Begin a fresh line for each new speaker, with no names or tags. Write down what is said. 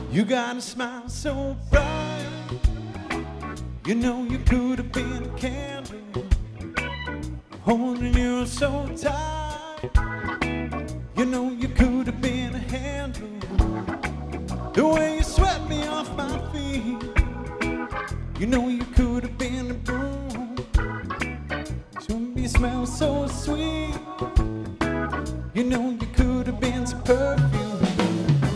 You got a smile so bright. You know you could have been a candle, holding you so tight. You know you could have been a handle, the way you swept me off my feet. You know you could have been a broom, you smell so sweet. You know you could have been so perfect.